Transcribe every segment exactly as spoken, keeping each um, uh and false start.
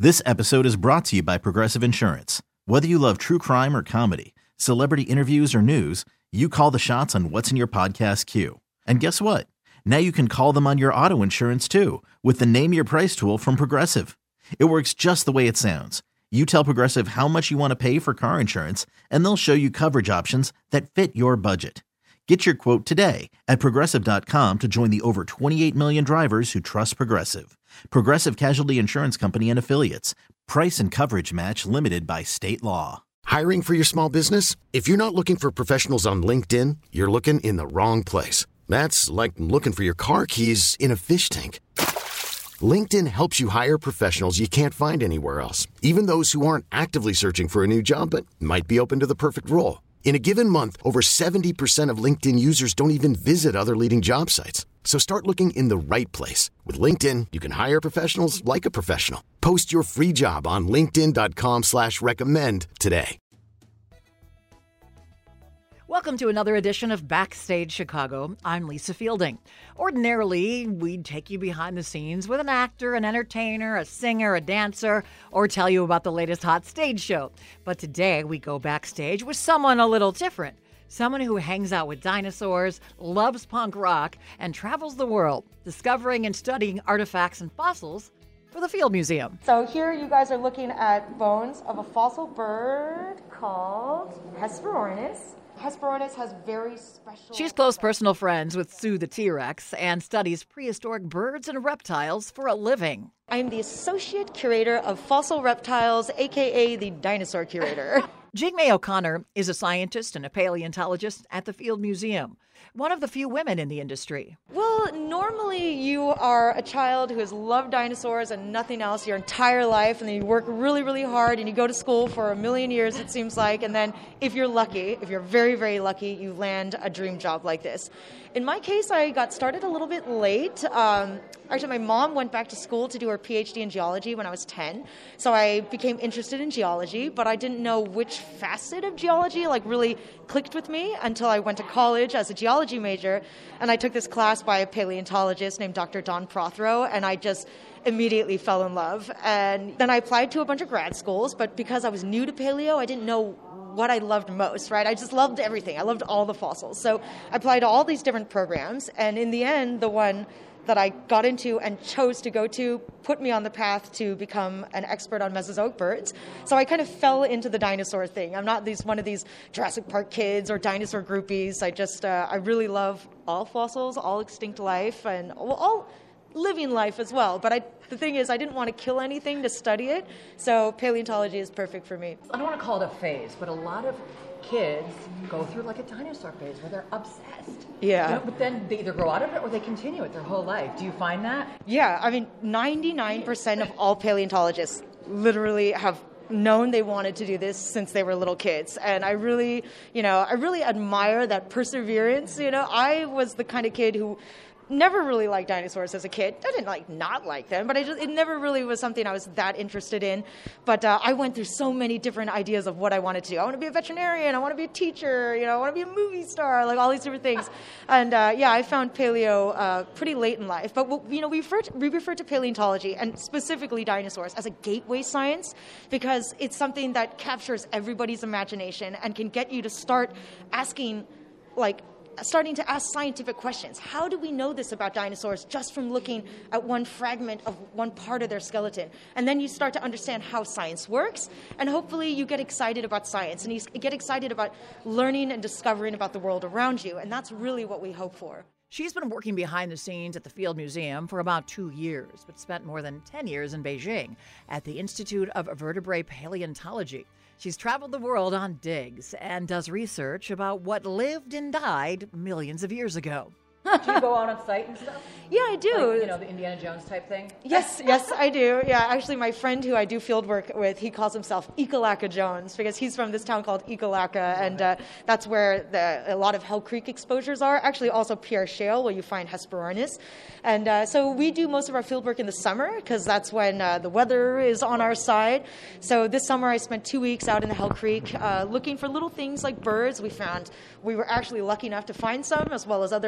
This episode is brought to you by Progressive Insurance. Whether you love true crime or comedy, celebrity interviews or news, you call the shots on what's in your podcast queue. And guess what? Now you can call them on your auto insurance too with the Name Your Price tool from Progressive. It works just the way it sounds. You tell Progressive how much you want to pay for car insurance, and they'll show you coverage options that fit your budget. Get your quote today at Progressive dot com to join the over twenty-eight million drivers who trust Progressive. Progressive Casualty Insurance Company and Affiliates. Price and coverage match limited by state law. Hiring for your small business? If you're not looking for professionals on LinkedIn, you're looking in the wrong place. That's like looking for your car keys in a fish tank. LinkedIn helps you hire professionals you can't find anywhere else, even those who aren't actively searching for a new job but might be open to the perfect role. In a given month, over seventy percent of LinkedIn users don't even visit other leading job sites. So start looking in the right place. With LinkedIn, you can hire professionals like a professional. Post your free job on linkedin dot com slash recommend today. Welcome to another edition of Backstage Chicago. I'm Lisa Fielding. Ordinarily, we'd take you behind the scenes with an actor, an entertainer, a singer, a dancer, or tell you about the latest hot stage show. But today, we go backstage with someone a little different. Someone who hangs out with dinosaurs, loves punk rock, and travels the world, discovering and studying artifacts and fossils for the Field Museum. So here you guys are looking at bones of a fossil bird called Hesperornis. Hesperornis has very special... She's close personal friends with Sue the T-Rex and studies prehistoric birds and reptiles for a living. I'm the Associate Curator of Fossil Reptiles, a k a the Dinosaur Curator. Jigme O'Connor is a scientist and a paleontologist at the Field Museum, one of the few women in the industry. Well, normally you are a child who has loved dinosaurs and nothing else your entire life, and then you work really, really hard, and you go to school for a million years, it seems like, and then if you're lucky, if you're very, very lucky, you land a dream job like this. In my case, I got started a little bit late. Um, actually, my mom went back to school to do her P H D in geology when I was ten, so I became interested in geology, but I didn't know which facet of geology like really clicked with me until I went to college as a geology major, and I took this class by a paleontologist named Doctor Don Prothero, and I just immediately fell in love. And then I applied to a bunch of grad schools, but because I was new to paleo, I didn't know what I loved most, right? I just loved everything. I loved all the fossils. So I applied to all these different programs, and in the end, the one that I got into and chose to go to put me on the path to become an expert on Mesozoic birds. So I kind of fell into the dinosaur thing. I'm not these one of these Jurassic Park kids or dinosaur groupies. I just, uh, I really love all fossils, all extinct life, and all living life as well. But I, the thing is, I didn't want to kill anything to study it, so paleontology is perfect for me. I don't want to call it a phase, but a lot of kids go through like a dinosaur phase where they're obsessed. Yeah. You know, but then they either grow out of it or they continue it their whole life. Do you find that? Yeah, I mean, ninety-nine percent of all paleontologists literally have known they wanted to do this since they were little kids. And I really, you know, I really admire that perseverance. You know, I was the kind of kid who never really liked dinosaurs as a kid. I didn't like not like them, but I just, it never really was something I was that interested in. But uh, I went through so many different ideas of what I wanted to do. I want to be a veterinarian. I want to be a teacher. You know, I want to be a movie star. Like all these different things. And uh, yeah, I found paleo uh, pretty late in life. But you know, we refer to, we refer to paleontology and specifically dinosaurs as a gateway science because it's something that captures everybody's imagination and can get you to start asking, like, starting to ask scientific questions. How do we know this about dinosaurs just from looking at one fragment of one part of their skeleton? And then you start to understand how science works, and hopefully you get excited about science, and you get excited about learning and discovering about the world around you, and that's really what we hope for. She's been working behind the scenes at the Field Museum for about two years, but spent more than ten years in Beijing at the Institute of Vertebrate Paleontology. She's traveled the world on digs and does research about what lived and died millions of years ago. Do you go out on site and stuff? Yeah, I do. Like, you know, the Indiana Jones type thing? Yes, yes, I do. Yeah, actually, my friend who I do field work with, he calls himself Ekalaka Jones because he's from this town called Ekalaka, and uh, that's where the, a lot of Hell Creek exposures are. Actually, also Pierre Shale, where you find Hesperornis. And uh, so we do most of our field work in the summer because that's when uh, the weather is on our side. So this summer, I spent two weeks out in the Hell Creek uh, looking for little things like birds. We found we were actually lucky enough to find some, as well as other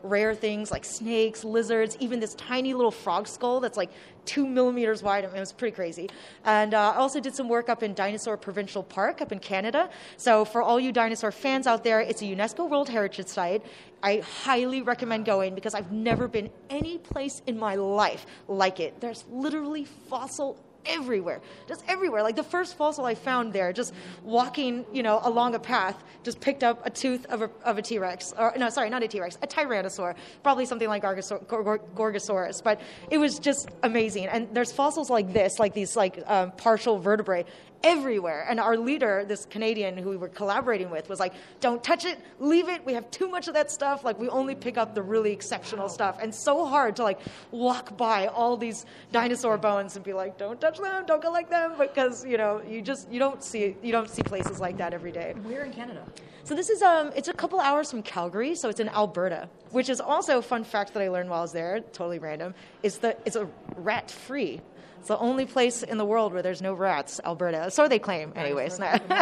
rare things like snakes, lizards, even this tiny little frog skull that's like two millimeters wide. I mean, it was pretty crazy. And uh, I also did some work up in Dinosaur Provincial Park up in Canada. So for all you dinosaur fans out there, it's a UNESCO World Heritage Site. I highly recommend going because I've never been any place in my life like it. There's literally fossil everywhere, just everywhere. Like the first fossil I found there, just walking, you know, along a path, just picked up a tooth of a, of a T-Rex, or no, sorry, not a T-Rex, a Tyrannosaur, probably something like Gorgosaur, Gorgosaurus, but it was just amazing. And there's fossils like this, like these like um, partial vertebrae everywhere. And our leader, this Canadian who we were collaborating with, was like, don't touch it, leave it, we have too much of that stuff, like we only pick up the really exceptional stuff. And so hard to like walk by all these dinosaur bones and be like, don't touch them, don't collect them, because you know, you just you don't see you don't see places like that every day. Where in Canada? So this is um it's a couple hours from Calgary, so it's in Alberta, which is also a fun fact that I learned while I was there, totally random, is that it's a rat free. It's the only place in the world where there's no rats, Alberta. So they claim, anyways.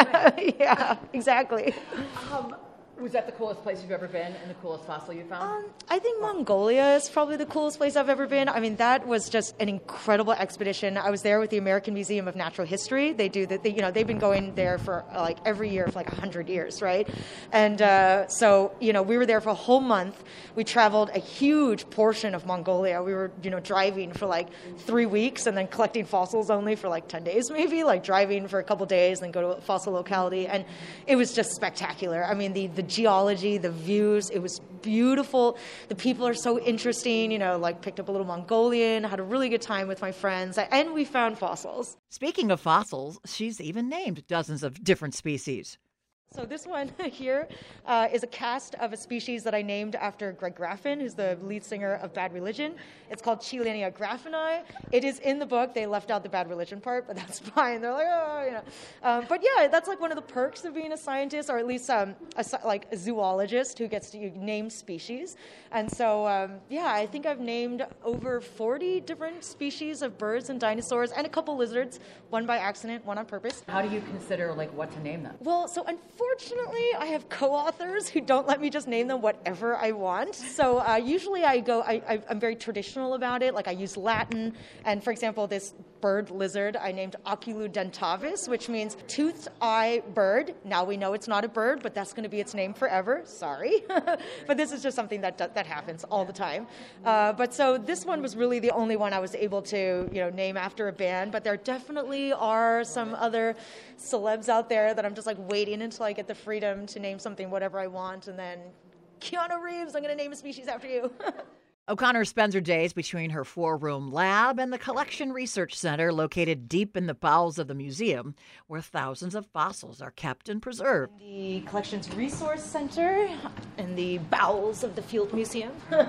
Yeah, exactly. Um, was that the coolest place you've ever been and the coolest fossil you found? Um, I think Mongolia is probably the coolest place I've ever been. I mean, that was just an incredible expedition. I was there with the American Museum of Natural History. They do that. They, you know, they've been going there for uh, like every year for like a hundred years, right? And uh, so, you know, we were there for a whole month. We traveled a huge portion of Mongolia. We were, you know, driving for like three weeks and then collecting fossils only for like ten days, maybe. Like driving for a couple days, then go to a fossil locality, and it was just spectacular. I mean, the the geology, the views, it was beautiful. The people are so interesting, you know, like picked up a little Mongolian, had a really good time with my friends, and we found fossils. Speaking of fossils, she's even named dozens of different species. So this one here uh, is a cast of a species that I named after Greg Graffin, who's the lead singer of Bad Religion. It's called Cheilenia graffini. It is in the book. They left out the Bad Religion part, but that's fine. They're like, oh, you know. Um, but yeah, that's like one of the perks of being a scientist, or at least um, a, like a zoologist who gets to name species. And so, um, yeah, I think I've named over forty different species of birds and dinosaurs, and a couple lizards, one by accident, one on purpose. How do you consider like what to name them? Well, so unfortunately, Fortunately, I have co-authors who don't let me just name them whatever I want. So uh, usually I go, I, I, I'm very traditional about it. Like I use Latin. And for example, this bird lizard I named Oculudentavis, which means toothed eye bird. Now we know it's not a bird, but that's going to be its name forever. Sorry. But this is just something that that happens all the time. Uh, but so this one was really the only one I was able to, you know, name after a band. But there definitely are some other celebs out there that I'm just like waiting until I get the freedom to name something whatever I want, and then Keanu Reeves, I'm going to name a species after you. O'Connor spends her days between her four-room lab and the Collection Research Center located deep in the bowels of the museum, where thousands of fossils are kept and preserved. The Collections Resource Center in the bowels of the Field Museum.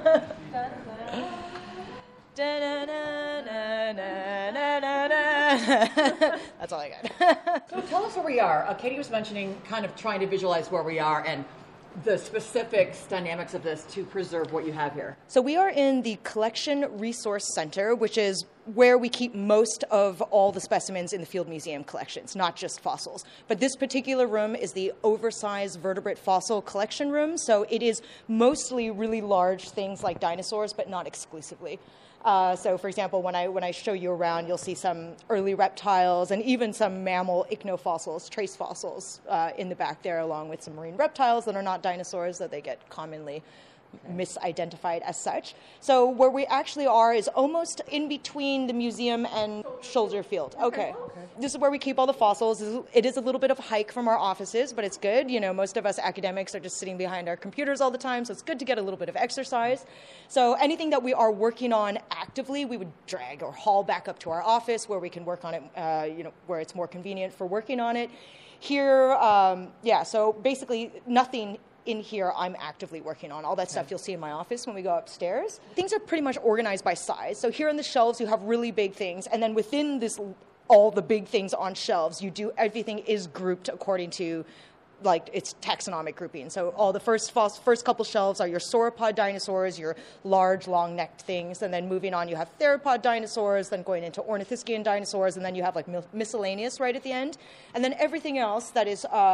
That's all I got. So tell us where we are. Uh, Katie was mentioning kind of trying to visualize where we are and the specifics, dynamics of this to preserve what you have here. So we are in the Collection Resource Center, which is where we keep most of all the specimens in the Field Museum collections, not just fossils. But this particular room is the oversized vertebrate fossil collection room, so it is mostly really large things like dinosaurs, but not exclusively. Uh, so, for example, when I when I show you around, you'll see some early reptiles and even some mammal ichnofossils, trace fossils uh, in the back there, along with some marine reptiles that are not dinosaurs, that they get commonly misidentified as such. So where we actually are is almost in between the museum and Shoulder Field. Okay. okay. This is where we keep all the fossils. It is a little bit of a hike from our offices, but it's good. You know, most of us academics are just sitting behind our computers all the time, so it's good to get a little bit of exercise. So anything that we are working on actively, we would drag or haul back up to our office where we can work on it, uh, you know, where it's more convenient for working on it. Here, um, yeah, so basically nothing in here I'm actively working on. All that stuff you'll see in my office when we go upstairs. Things are pretty much organized by size. So here on the shelves you have really big things, and then within this, all the big things on shelves, you do, everything is grouped according to like its taxonomic grouping. So all the first first couple shelves are your sauropod dinosaurs, your large, long-necked things, and then moving on you have theropod dinosaurs, then going into ornithischian dinosaurs, and then you have like miscellaneous right at the end. And then everything else that is uh,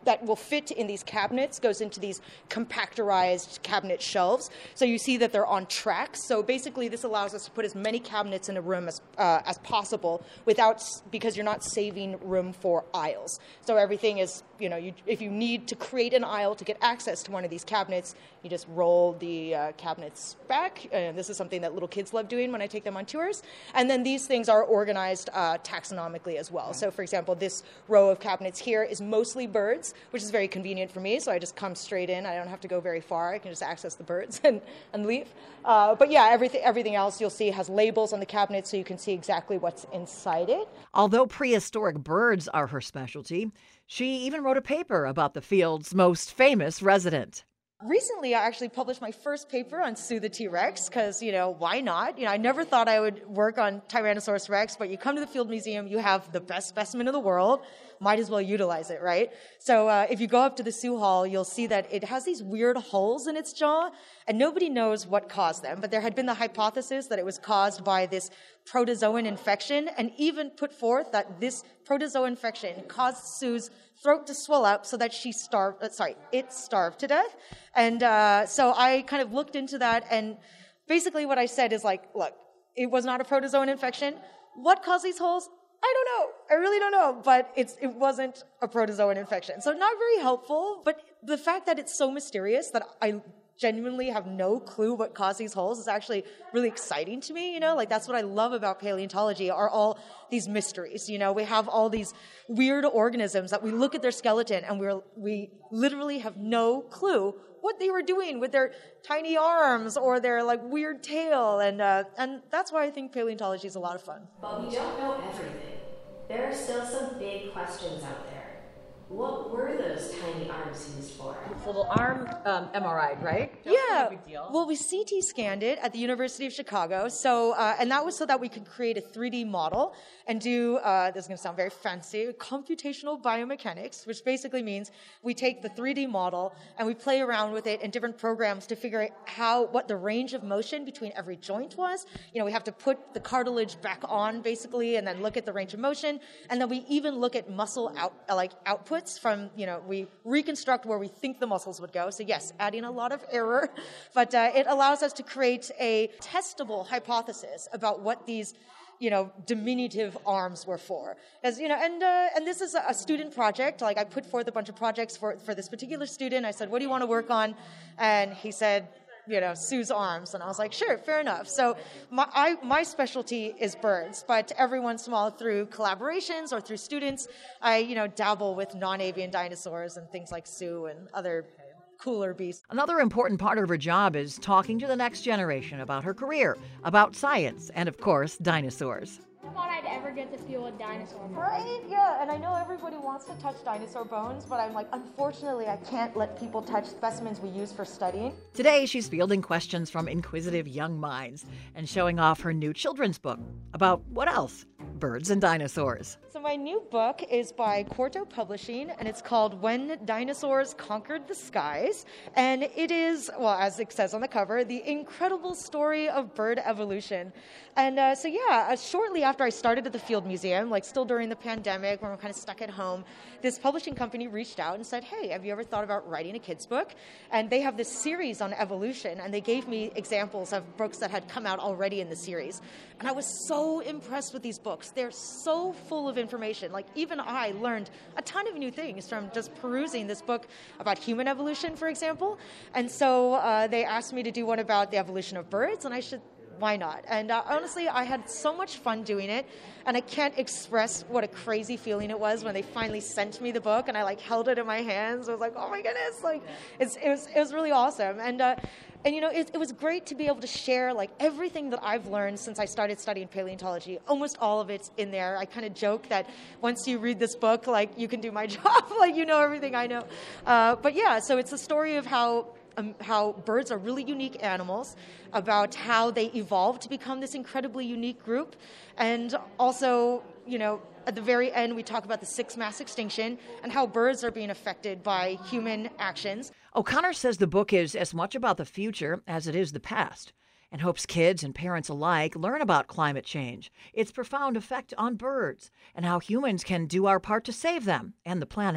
that will fit in these cabinets goes into these compactorized cabinet shelves. So you see that they're on tracks. So basically this allows us to put as many cabinets in a room as uh, as possible without, because you're not saving room for aisles. So everything is, you know, you, if you need to create an aisle to get access to one of these cabinets, you just roll the uh, cabinets back. And this is something that little kids love doing when I take them on tours. And then these things are organized uh, taxonomically as well. So for example, this row of cabinets here is mostly birds, which is very convenient for me. So I just come straight in. I don't have to go very far. I can just access the birds and, and leave. Uh, but yeah, everything, everything else you'll see has labels on the cabinet so you can see exactly what's inside it. Although prehistoric birds are her specialty, she even wrote a paper about the field's most famous resident. Recently, I actually published my first paper on Sue the T-Rex because, you know, why not? You know, I never thought I would work on Tyrannosaurus Rex, but you come to the Field Museum, you have the best specimen in the world. Might as well utilize it, right? So uh, if you go up to the Sue Hall, you'll see that it has these weird holes in its jaw, and nobody knows what caused them. But there had been the hypothesis that it was caused by this protozoan infection, and even put forth that this protozoa infection caused Sue's throat to swell up so that she starved, uh, sorry, it starved to death. And uh, so I kind of looked into that, and basically what I said is like, look, it was not a protozoan infection. What caused these holes? I don't know. I really don't know. But it's it wasn't a protozoan infection. So not very helpful, but the fact that it's so mysterious that I genuinely have no clue what caused these holes is actually really exciting to me, you know? Like, that's what I love about paleontology, are all these mysteries, you know? We have all these weird organisms that we look at their skeleton and we're, we literally have no clue what they were doing with their tiny arms or their, like, weird tail, and uh, and that's why I think paleontology is a lot of fun. But we don't know everything. There are still some big questions out there. What were those tiny arms used for? Little arm um, M R I, right? That yeah. no big deal. Well, we C T scanned it at the University of Chicago. So, uh, and that was so that we could create a three D model and do, uh, this is going to sound very fancy, computational biomechanics, which basically means we take the three D model and we play around with it in different programs to figure out how, what the range of motion between every joint was. You know, we have to put the cartilage back on basically and then look at the range of motion. And then we even look at muscle out, like outputs from, you know, we reconstruct where we think the muscles would go. So yes, adding a lot of error, but uh, it allows us to create a testable hypothesis about what these, you know, diminutive arms were for. As you know, and uh, and this is a student project. Like, I put forth a bunch of projects for for this particular student. I said, "What do you want to work on?" And he said, you know, Sue's arms. And I was like, sure, fair enough. So my, I, my specialty is birds, but every once in a while through collaborations or through students, I, you know, dabble with non-avian dinosaurs and things like Sue and other cooler beasts. Another important part of her job is talking to the next generation about her career, about science, and of course, dinosaurs. I thought I'd ever get to feel a dinosaur. Right? Yeah, and I know everybody wants to touch dinosaur bones, but I'm like, unfortunately, I can't let people touch specimens we use for studying. Today, she's fielding questions from inquisitive young minds and showing off her new children's book about what else? Birds and dinosaurs. So my new book is by Quarto Publishing, and it's called When Dinosaurs Conquered the Skies. And it is, well, as it says on the cover, the incredible story of bird evolution. And uh, so, yeah, uh, shortly after I started at the Field Museum, like still during the pandemic when we're kind of stuck at home, this publishing company reached out and said, hey, have you ever thought about writing a kid's book? And they have this series on evolution, and they gave me examples of books that had come out already in the series. And I was so impressed with these books. They're so full of information. Like, even I learned a ton of new things from just perusing this book about human evolution, for example. And so uh, they asked me to do one about the evolution of birds, and I should, why not? And uh, honestly, I had so much fun doing it, and I can't express what a crazy feeling it was when they finally sent me the book, and I like held it in my hands. I was like, oh my goodness, like it's, it was it was really awesome. And uh, And, you know, it, it was great to be able to share, like, everything that I've learned since I started studying paleontology. Almost all of it's in there. I kind of joke that once you read this book, like, you can do my job. Like, you know everything I know. Uh, but, yeah, so it's a story of how um, how birds are really unique animals, about how they evolved to become this incredibly unique group, and also, you know, at the very end, we talk about the sixth mass extinction and how birds are being affected by human actions. O'Connor says the book is as much about the future as it is the past, and hopes kids and parents alike learn about climate change, its profound effect on birds, and how humans can do our part to save them and the planet.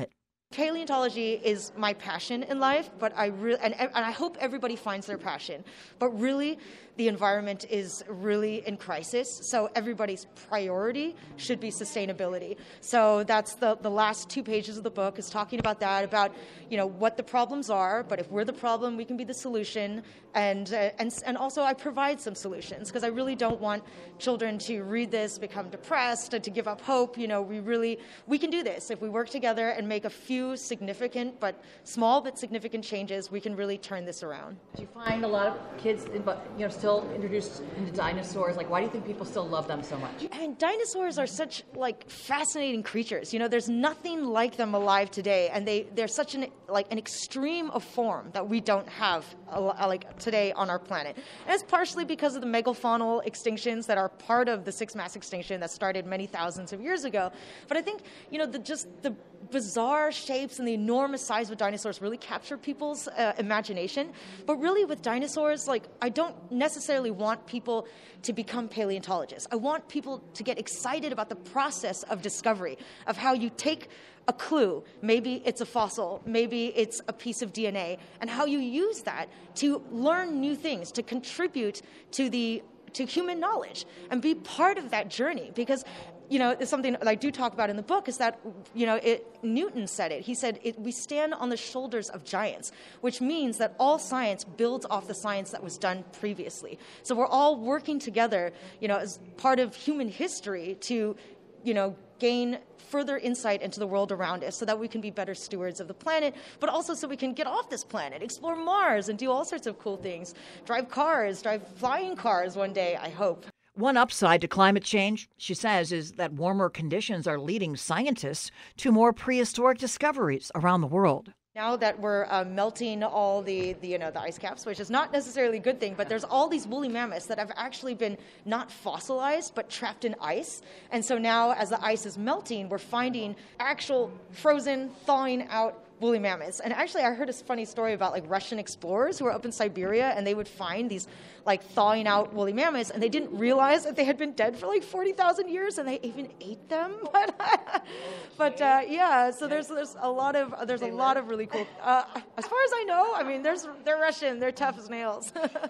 Paleontology is my passion in life, but I really and, and I hope everybody finds their passion. But really, the environment is really in crisis, so everybody's priority should be sustainability. So that's the, the last two pages of the book is talking about that, about you know what the problems are, but if we're the problem, we can be the solution, and uh, and and also I provide some solutions, because I really don't want children to read this, become depressed, and to give up hope. You know, we really we can do this if we work together and make a few significant but small but significant changes. We can really turn this around. Do you find a lot of kids, you know, still introduced into dinosaurs? Like, why do you think people still love them so much? And dinosaurs are such like fascinating creatures. You know, there's nothing like them alive today, and they they're such an like an extreme of form that we don't have uh, like today on our planet. And it's partially because of the megafaunal extinctions that are part of the sixth mass extinction that started many thousands of years ago. But I think you know the just the bizarre shapes and the enormous size of dinosaurs really capture people's uh, imagination. But really with dinosaurs, like I don't necessarily want people to become paleontologists. I want people to get excited about the process of discovery, of how you take a clue, maybe it's a fossil, maybe it's a piece of D N A, and how you use that to learn new things, to contribute to the to human knowledge and be part of that journey. Because you know, it's something that I do talk about in the book is that, you know, it, Newton said it. He said, it, we stand on the shoulders of giants, which means that all science builds off the science that was done previously. So we're all working together, you know, as part of human history to, you know, gain further insight into the world around us so that we can be better stewards of the planet, but also so we can get off this planet, explore Mars, and do all sorts of cool things. Drive cars, drive flying cars one day, I hope. One upside to climate change, she says, is that warmer conditions are leading scientists to more prehistoric discoveries around the world. Now that we're uh, melting all the, the, you know, the ice caps, which is not necessarily a good thing, but there's all these woolly mammoths that have actually been not fossilized, but trapped in ice. And so now as the ice is melting, we're finding actual frozen, thawing out woolly mammoths. And actually, I heard a funny story about like Russian explorers who were up in Siberia, and they would find these like thawing out woolly mammoths, and they didn't realize that they had been dead for like forty thousand years, and they even ate them. But, but uh, yeah, so there's there's a lot of there's a lot of really cool. Uh, as far as I know, I mean, there's they're Russian, they're tough as nails.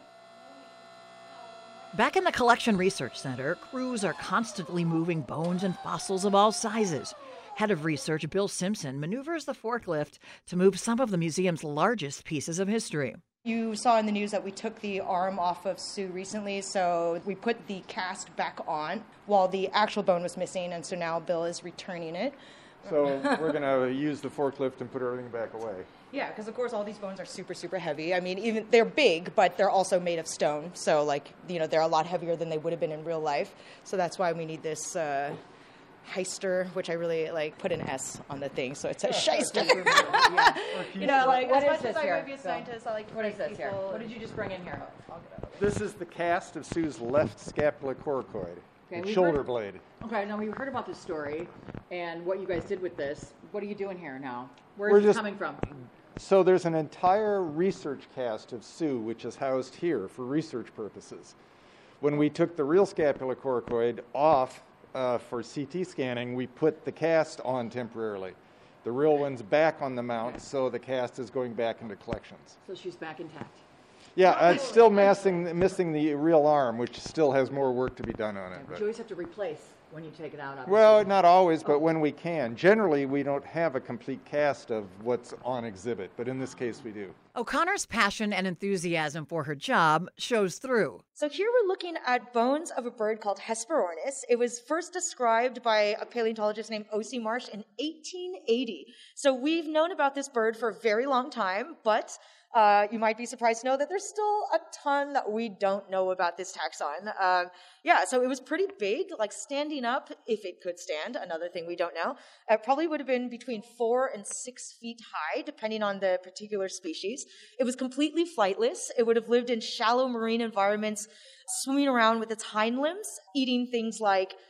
Back in the Collection Research Center, crews are constantly moving bones and fossils of all sizes. Head of research Bill Simpson maneuvers the forklift to move some of the museum's largest pieces of history. You saw in the news that we took the arm off of Sue recently, so we put the cast back on while the actual bone was missing, and so now Bill is returning it. So we're going to use the forklift and put everything back away. Yeah, because of course all these bones are super, super heavy. I mean, even they're big, but they're also made of stone. So, like, you know, they're a lot heavier than they would have been in real life. So that's why we need this uh, heister, which I really like. Put an S on the thing, so it says shyster. Yeah. You know, like what as is much as this I here? might be a scientist, I like to What is break this here? people. What did you just bring in here? This is the cast of Sue's left scapulocoracoid, Okay, the we shoulder heard- blade. Okay, now we've heard about this story and what you guys did with this. What are you doing here now? Where We're is this just- coming from? So there's an entire research cast of Sue, which is housed here for research purposes. When we took the real scapulocoracoid off uh, for C T scanning, we put the cast on temporarily. The real one's back on the mount, so the cast is going back into collections. So she's back intact. Yeah, uh, it's still missing, missing the real arm, which still has more work to be done on it. But But. you always have to replace when you take it out. Obviously. Well, not always, but when we can. Generally, we don't have a complete cast of what's on exhibit, but in this case, we do. O'Connor's passion and enthusiasm for her job shows through. So here we're looking at bones of a bird called Hesperornis. It was first described by a paleontologist named O C Marsh in eighteen eighty. So we've known about this bird for a very long time, but uh, you might be surprised to know that there's still a ton that we don't know about this taxon. Um, yeah, so it was pretty big, like standing up, if it could stand, another thing we don't know. It probably would have been between four and six feet high, depending on the particular species. It was completely flightless. It would have lived in shallow marine environments, swimming around with its hind limbs, eating things like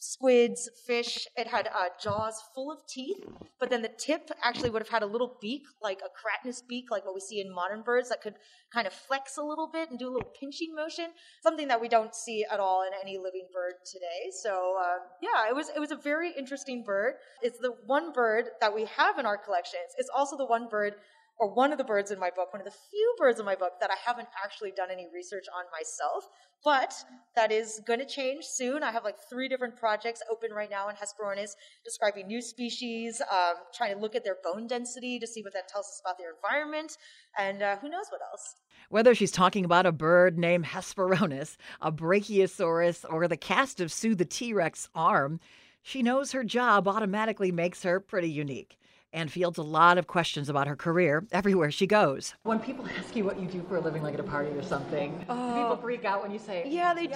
squids, fish. It had uh, jaws full of teeth, but then the tip actually would have had a little beak, like a keratinous beak, like what we see in modern birds, that could kind of flex a little bit and do a little pinching motion, something that we don't see at all in any living bird today. So uh, yeah, it was it was a very interesting bird. It's the one bird that we have in our collections. It's also the one bird, or one of the birds in my book, one of the few birds in my book that I haven't actually done any research on myself, but that is going to change soon. I have like three different projects open right now in Hesperornis, describing new species, um, trying to look at their bone density to see what that tells us about their environment, and uh, who knows what else. Whether she's talking about a bird named Hesperornis, a Brachiosaurus, or the cast of Sue the T-Rex arm, she knows her job automatically makes her pretty unique, and fields a lot of questions about her career everywhere she goes. When people ask you what you do for a living, like at a party or something, oh. do people freak out when you say, yeah, they yeah, do.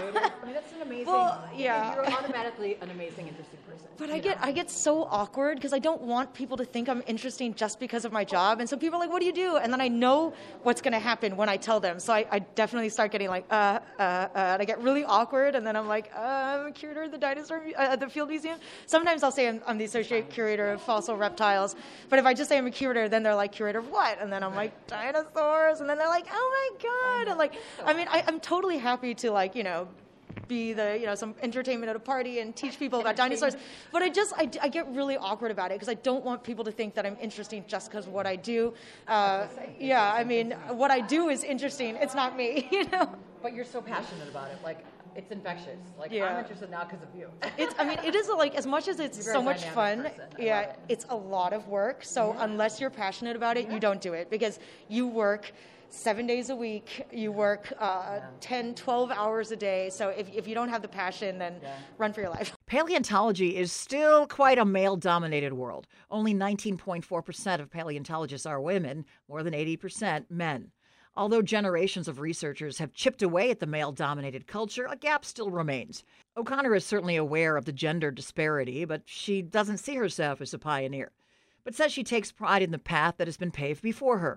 I mean, that's an amazing, well, yeah. you're automatically an amazing, interesting person. But I get know? I get so awkward because I don't want people to think I'm interesting just because of my job. And so people are like, what do you do? And then I know what's going to happen when I tell them. So I, I definitely start getting like, uh, uh, uh, and I get really awkward. And then I'm like, uh, I'm a curator at the dinosaur, uh, at the Field Museum. Sometimes I'll say I'm, I'm the associate curator of fossil reptiles. But if I just say I'm a curator, then they're like, curator of what? And then I'm like, dinosaurs. And then they're like, oh my God. And like, I mean, I, I'm totally happy to like, you know, be the, you know, some entertainment at a party and teach people about dinosaurs. But I just, I, I get really awkward about it because I don't want people to think that I'm interesting just because of what I do. Uh, yeah, I mean, what I do is interesting. It's not me, you know? But you're so passionate about it. Like, it's infectious. Like, yeah. I'm interested now because of you. It's, I mean, it is like, as much as it's so much fun, yeah, it. it's a lot of work. So yeah. unless you're passionate about it, yeah. you don't do it because you work seven days a week, you work uh, yeah. ten, twelve hours a day. So if, if you don't have the passion, then yeah. run for your life. Paleontology is still quite a male-dominated world. Only nineteen point four percent of paleontologists are women, more than eighty percent men. Although generations of researchers have chipped away at the male-dominated culture, a gap still remains. O'Connor is certainly aware of the gender disparity, but she doesn't see herself as a pioneer, but says she takes pride in the path that has been paved before her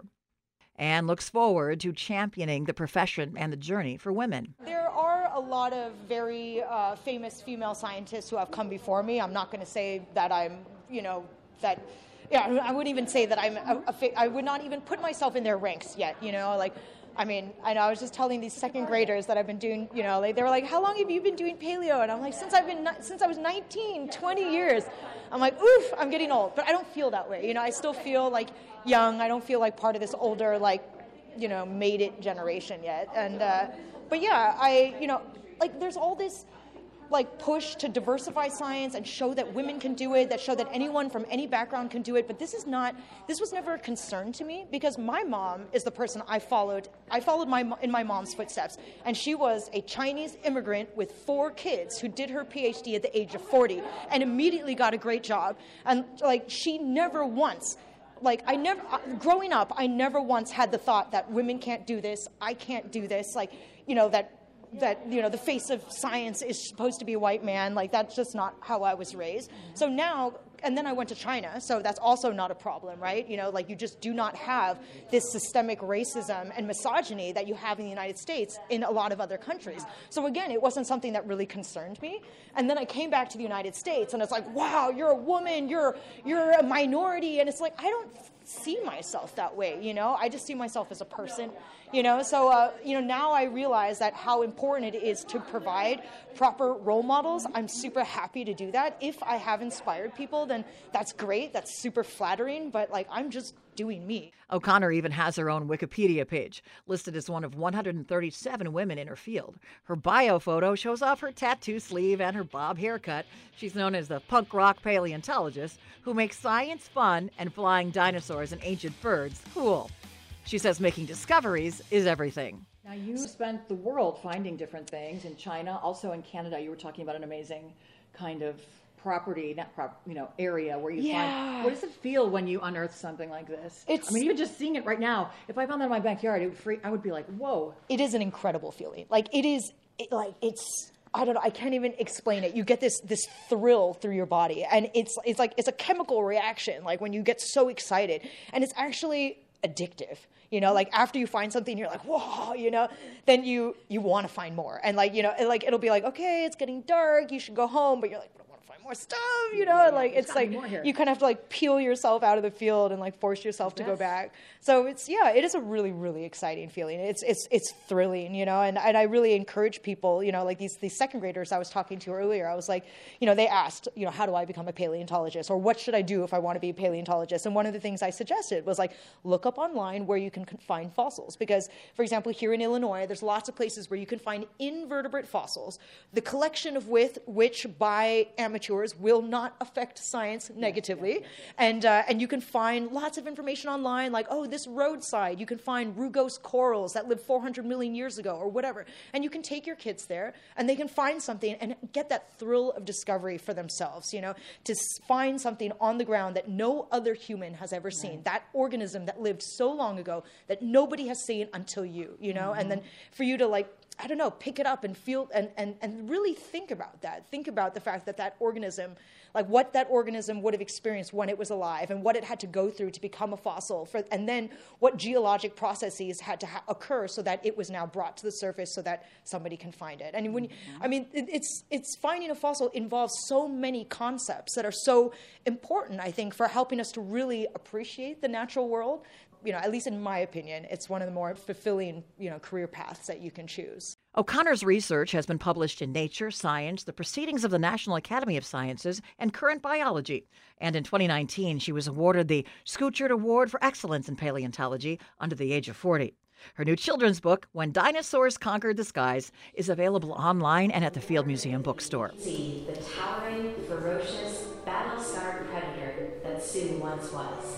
and looks forward to championing the profession and the journey for women. There are a lot of very uh, famous female scientists who have come before me. I'm not going to say that I'm, you know, that... Yeah, I wouldn't even say that I'm a, a fa- I would not even put myself in their ranks yet, you know, like, I mean, I know I was just telling these second graders that I've been doing, you know, like, they were like, how long have you been doing paleo? And I'm like, since I've been, since I was nineteen, twenty years. I'm like, oof, I'm getting old, but I don't feel that way. You know, I still feel like young. I don't feel like part of this older, like, you know, made it generation yet. And, uh, but yeah, I, you know, like, there's all this, like, push to diversify science and show that women can do it, that show that anyone from any background can do it. But this is not, this was never a concern to me because my mom is the person I followed. I followed my in my mom's footsteps. And she was a Chinese immigrant with four kids who did her P H D at the age of forty and immediately got a great job. And, like, she never once... Like, I never, growing up, I never once had the thought that women can't do this, I can't do this, like, you know, that, that, you know, the face of science is supposed to be a white man. Like, that's just not how I was raised. So now, and then I went to China, so that's also not a problem, right? You know, like, you just do not have this systemic racism and misogyny that you have in the United States in a lot of other countries. So again, it wasn't something that really concerned me. And then I came back to the United States, and it's like, wow, you're a woman, you're you're a minority, and it's like, I don't see myself that way, you know? I just see myself as a person, you know? So, uh, you know, now I realize that how important it is to provide proper role models. I'm super happy to do that. If I have inspired people, then that's great. That's super flattering, but, like, I'm just doing me. O'Connor even has her own Wikipedia page, listed as one of one hundred thirty-seven women in her field. Her bio photo shows off her tattoo sleeve and her bob haircut. She's known as the punk rock paleontologist who makes science fun and flying dinosaurs and ancient birds cool. She says making discoveries is everything. Now, you spent the world finding different things in China, also in Canada. You were talking about an amazing kind of property, not prop, you know, area where you yeah. find. What does it feel when you unearth something like this? It's, I mean, even just seeing it right now, if I found that in my backyard, it would free, I would be like, whoa. It is an incredible feeling. Like, it is, it, like, it's, I don't know, I can't even explain it. You get this this thrill through your body, and it's it's like, it's a chemical reaction, like when you get so excited, and it's actually addictive. You know, like after you find something, you're like, whoa, you know, then you you want to find more. And like, you know, like it'll be like, okay, it's getting dark, you should go home, but you're like, more stuff, you know, and like it's like you kind of have to like peel yourself out of the field and like force yourself to go back. So it's yeah, it is a really really exciting feeling. It's it's it's thrilling, you know, and, and I really encourage people, you know, like these these second graders I was talking to earlier. I was like, you know, they asked, you know, how do I become a paleontologist, or what should I do if I want to be a paleontologist? And one of the things I suggested was like look up online where you can find fossils, because for example here in Illinois there's lots of places where you can find invertebrate fossils, the collection of with which by amateurs will not affect science negatively. And uh, and you can find lots of information online, like, oh, this roadside, you can find rugose corals that lived four hundred million years ago or whatever. And you can take your kids there and they can find something and get that thrill of discovery for themselves, you know, to find something on the ground that no other human has ever seen, that organism that lived so long ago that nobody has seen until you, you know, mm-hmm. and then for you to like, I don't know, pick it up and feel and, and, and really think about that. Think about the fact that that organism, like what that organism would have experienced when it was alive and what it had to go through to become a fossil, for, and then what geologic processes had to ha- occur so that it was now brought to the surface so that somebody can find it. And when, mm-hmm. I mean, it, it's it's finding a fossil involves so many concepts that are so important, I think, for helping us to really appreciate the natural world. You know, at least in my opinion, it's one of the more fulfilling, you know, career paths that you can choose. O'Connor's research has been published in Nature, Science, the Proceedings of the National Academy of Sciences, and Current Biology. And in twenty nineteen, she was awarded the Scutchard Award for Excellence in Paleontology under the age of forty. Her new children's book, When Dinosaurs Conquered the Skies, is available online and at the Field Museum bookstore. See the towering, ferocious, battle-scarred predator that Sue once was.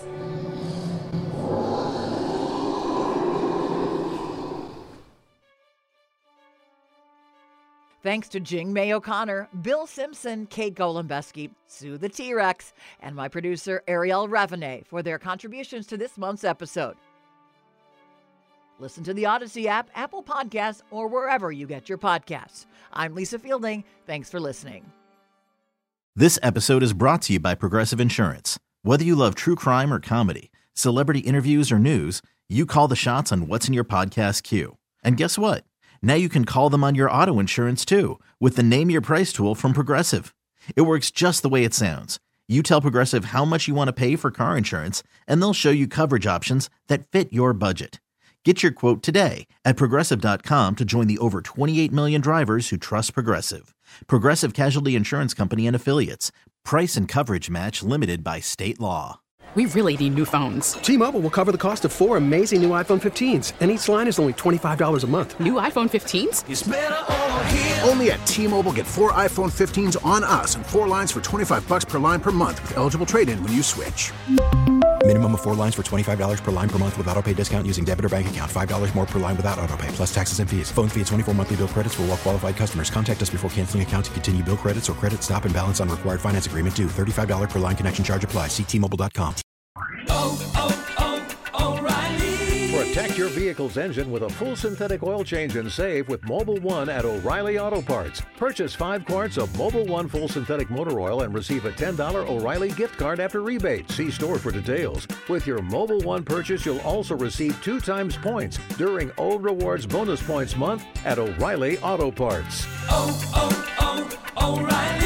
Thanks to Jing May O'Connor, Bill Simpson, Kate Golembeski, Sue the T-Rex, and my producer Ariel Ravenet for their contributions to this month's episode. Listen to the Odyssey app, Apple Podcasts, or wherever you get your podcasts. I'm Lisa Fielding. Thanks for listening. This episode is brought to you by Progressive Insurance. Whether you love true crime or comedy, celebrity interviews or news, you call the shots on what's in your podcast queue. And guess what? Now you can call them on your auto insurance too with the Name Your Price tool from Progressive. It works just the way it sounds. You tell Progressive how much you want to pay for car insurance, and they'll show you coverage options that fit your budget. Get your quote today at Progressive dot com to join the over twenty-eight million drivers who trust Progressive. Progressive Casualty Insurance Company and Affiliates. Price and coverage match limited by state law. We really need new phones. T-Mobile will cover the cost of four amazing new iPhone fifteens, and each line is only twenty-five dollars a month. New iPhone fifteens? It's better over here. Only at T-Mobile, get four iPhone fifteens on us and four lines for twenty-five bucks per line per month with eligible trade-in when you switch. Minimum of four lines for twenty-five dollars per line per month with autopay discount using debit or bank account. five dollars more per line without autopay, plus taxes and fees. Phone fee at twenty-four monthly bill credits for well-qualified customers. Contact us before canceling account to continue bill credits or credit stop and balance on required finance agreement due. thirty-five dollars per line connection charge applies. See T Mobile dot com. Oh, oh, oh, O'Reilly. Protect your vehicle's engine with a full synthetic oil change and save with Mobil one at O'Reilly Auto Parts. Purchase five quarts of Mobil one full synthetic motor oil and receive a ten dollars O'Reilly gift card after rebate. See store for details. With your Mobil one purchase, you'll also receive two times points during O Rewards Bonus Points Month at O'Reilly Auto Parts. Oh, oh, oh, O'Reilly.